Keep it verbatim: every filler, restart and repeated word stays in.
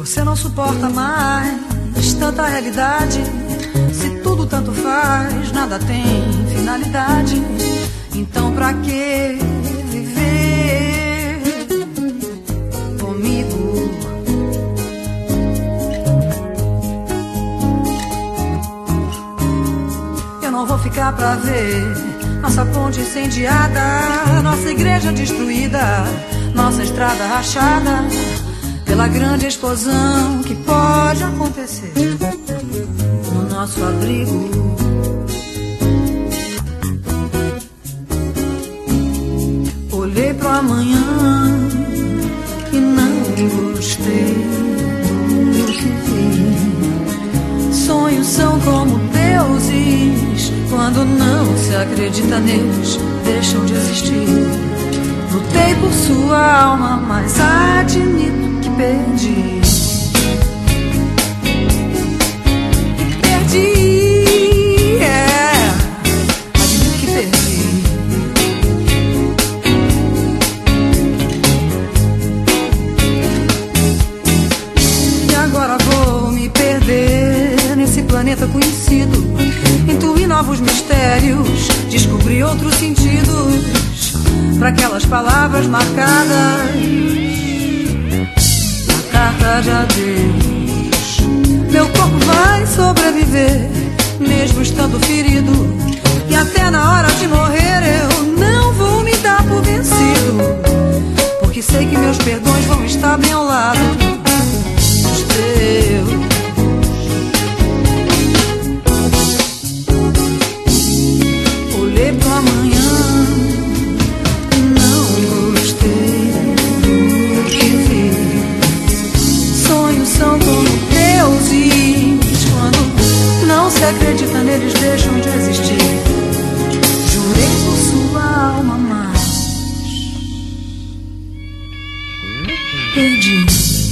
Você não suporta mais tanta realidade. Se tudo tanto faz, nada tem finalidade. Então pra que viver comigo? Eu não vou ficar pra ver nossa ponte incendiada, nossa igreja destruída, nossa estrada rachada pela grande explosão que pode acontecer no nosso abrigo. Olhei pro amanhã e não gostei do que vi. Sonhos são como deuses, quando não se acredita neles, deixam de existir. Lutei por sua alma, mas admito que perdi. Perdi, é, admito que perdi. E agora vou me perder nesse planeta conhecido, intuir novos mistérios, descobrir outros sentidos para aquelas palavras marcadas na carta de adeus. Meu corpo vai sobreviver, mesmo estando ferido, e até na hora de morrer eu não vou me dar por vencido, porque sei que meus perdões vão estar bem ao lado dos teus. Olhei pro amanhã, são como deuses, quando não se acredita neles, deixam de existir. Jurei por sua alma, mas perdi.